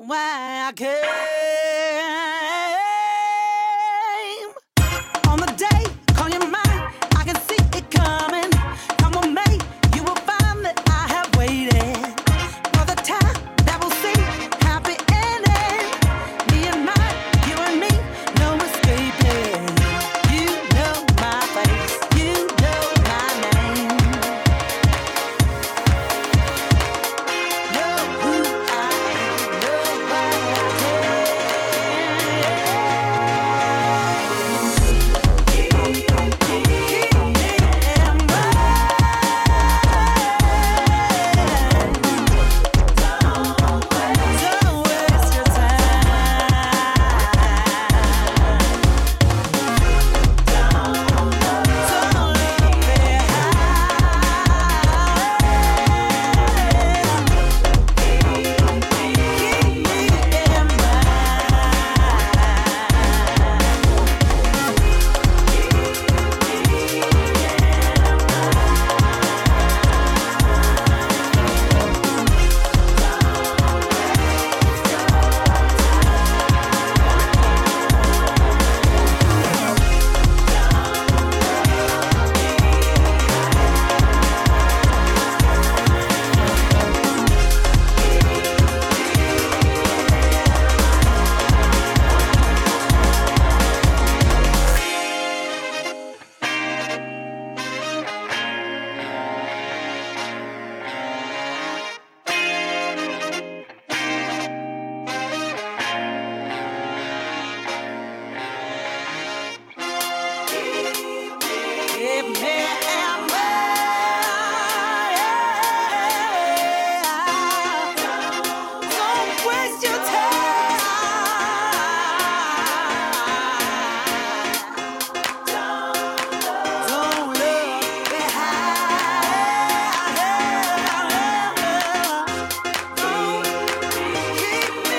why I came. On the day, call your mind, I can see it coming. Come on, mate, you will find that I have waited for the time that will see happy ending. Me and mine, you and me, no escaping. You know my face, you know my name. Know who I am, know why I came. Don't waste your Give me amber. Don't waste your time. Don't look behind. Don't keep me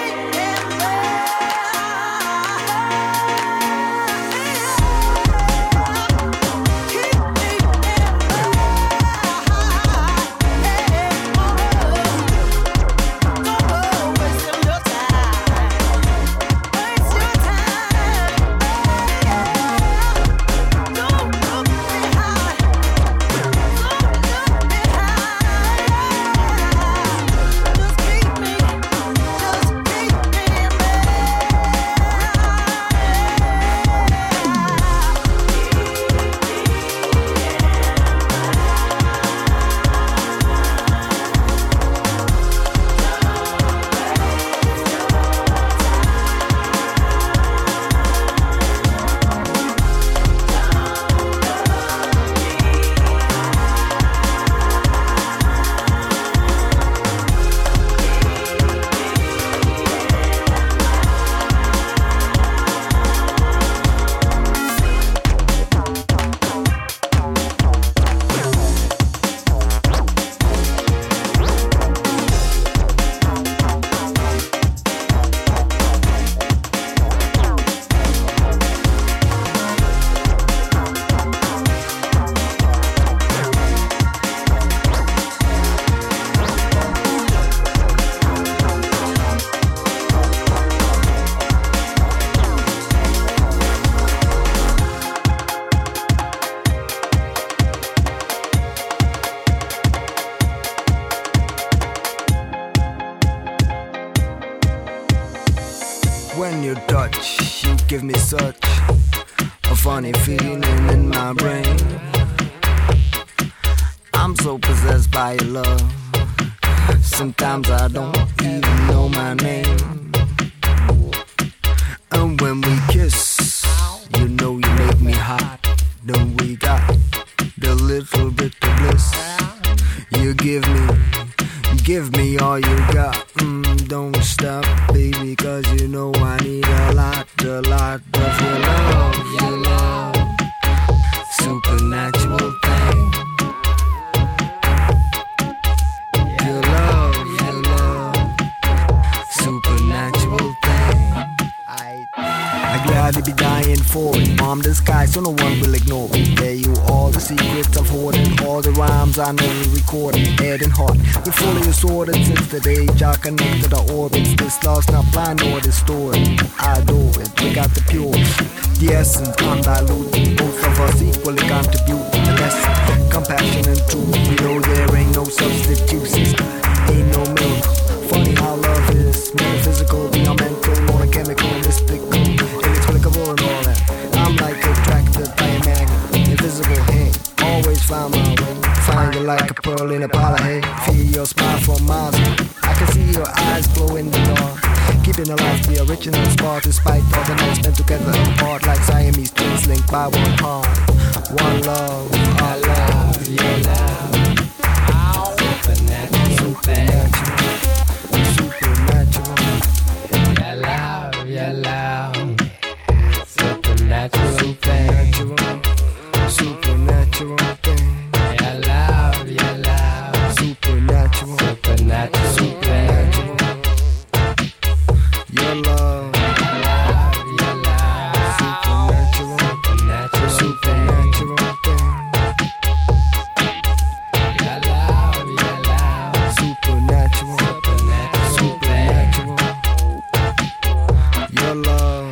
When you touch, you give me such a funny feeling in my brain. I'm so possessed by your love. Sometimes I don't even know my name. And when we kiss, you know you make me hot. Then we got the little bit of bliss. You give me all you got. Don't stop, baby, 'cause you know I need a lot of your love, your love. Supernatural thing. Your love, supernatural thing. I'd gladly be dying for it. Arm the sky so no one will ignore it. Tell you all the secrets secrets of hoarding all the rhymes I know recording, head and heart. We're fully assorted since the day I connected our orbits. This love's not blind nor distorted. I adore it, we got the pure, the essence undiluted. Both of us equally contribute to the lesson. Compassion and truth, we know there ain't no substitutions. Ain't no milk. Funny how love is metaphysical, beyond mental, more than chemical, mystical, inexplicable and all that. I'm like attracted by a magnet, invisible hand. Always find my way, find you like a pearl in a pile of hay. Feel your smile from miles away. I can see your eyes glow in the dark, keeping alive the original spark despite all the nights spent together apart like Siamese twins linked by one heart. One love, our love, your love. Supernatural, supernatural. Your love, your love. Supernatural thing. Supernatural thing. Your love, your love. Supernatural, supernatural, supernatural. Your love, your love. Supernatural, supernatural, supernatural thing. Your love, your love. Supernatural, supernatural, supernatural. Your love.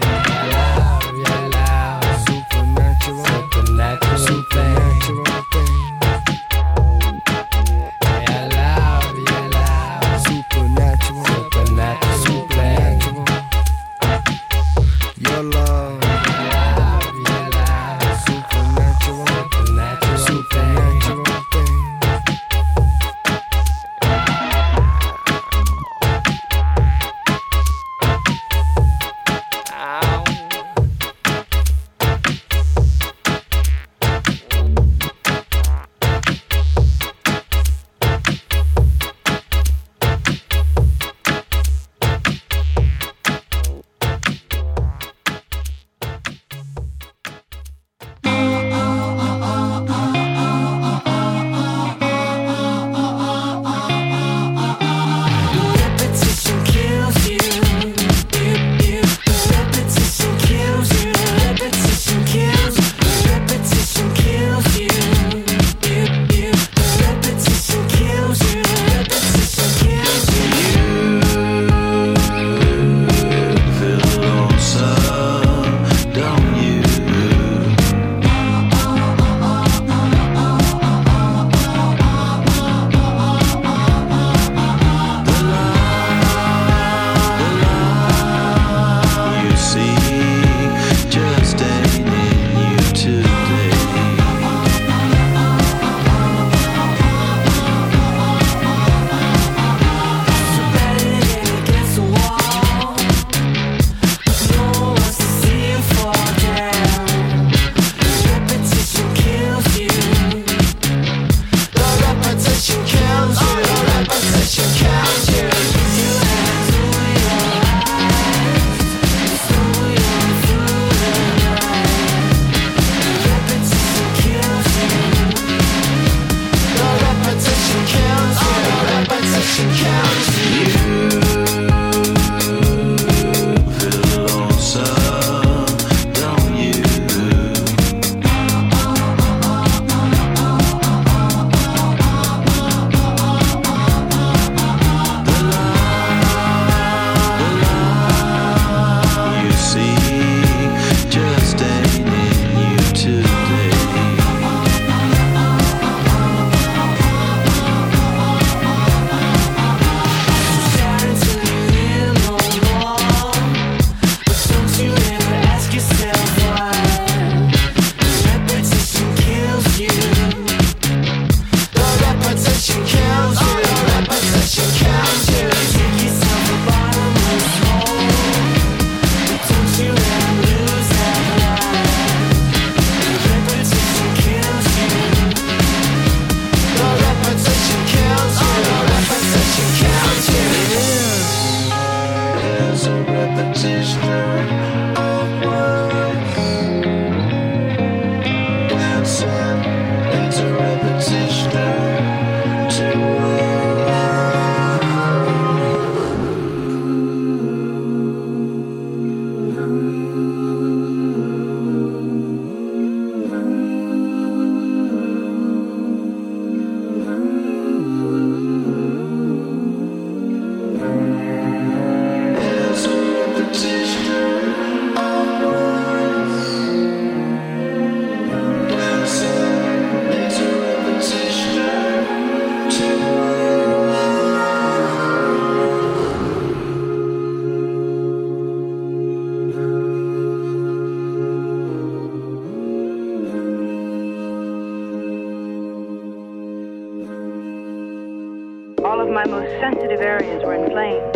my most sensitive areas were inflamed,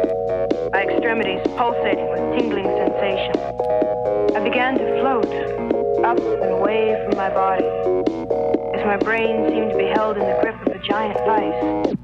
my extremities pulsating with tingling sensation. I began to float up and away from my body, as my brain seemed to be held in the grip of a giant vice.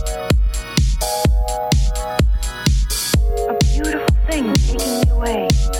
A beautiful thing taking me away.